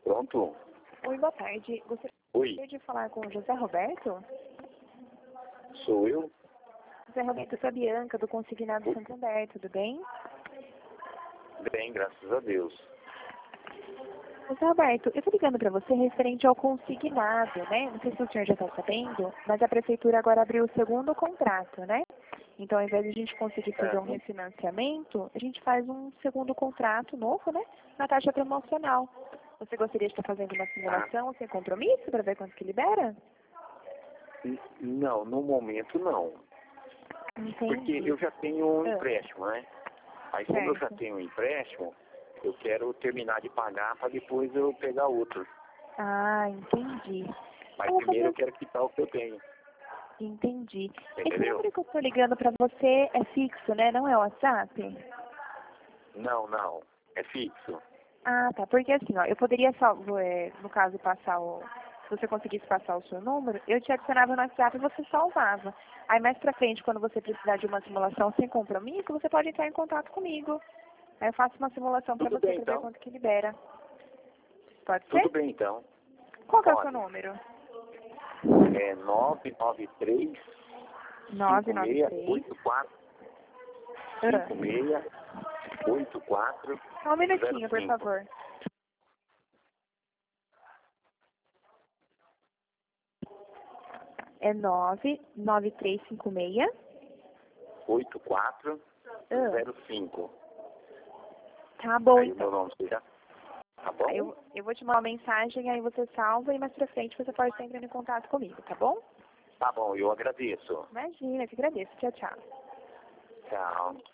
Pronto? Oi, boa tarde. Gostaria Oi, de falar com o José Roberto? sou eu? José Roberto, eu sou a Bianca, do Consignado Santander, tudo bem? Bem, graças a Deus. José Roberto, eu estou ligando para você referente ao consignado, né? Não sei se o senhor já está sabendo, mas a Prefeitura agora abriu o segundo contrato, né? Então, ao invés de a gente conseguir fazer um Certo. refinanciamento, a gente faz um segundo contrato novo, né? Na taxa promocional. Você gostaria de estar fazendo uma simulação sem compromisso para ver quanto que libera? Não, no momento não. Porque Entendi. eu já tenho um Ah, empréstimo, né? Aí como eu já certo. tenho um empréstimo, eu quero terminar de pagar para depois eu pegar outro. Ah, entendi. Mas Eu vou primeiro eu fazer. quero quitar o que eu tenho, Entendi. Esse entendeu? número que eu estou ligando para você é fixo, né? Não é o WhatsApp? Não, é fixo. Ah, tá. Porque assim, ó, eu poderia no caso, passar o. Se você conseguisse passar o seu número, eu te adicionava no WhatsApp e você salvava. Aí mais pra frente, quando você precisar de uma simulação sem compromisso, você pode entrar em contato comigo. Aí eu faço uma simulação para Tudo você bem para ver então? quanto que libera. Pode Tudo ser? bem então. Qual que é o seu Pode. número? É 993 993. Ah, 56 84 só um minutinho, por 05. favor. É 99356. Ah, 8405. tá bom, Aí o então. meu nome seja, tá Aí bom? eu vou te mandar uma mensagem, aí você salva e mais pra frente você pode estar entrando em contato comigo, tá bom? Tá bom, eu agradeço. Imagina, eu que agradeço. Tchau, tchau. Tchau.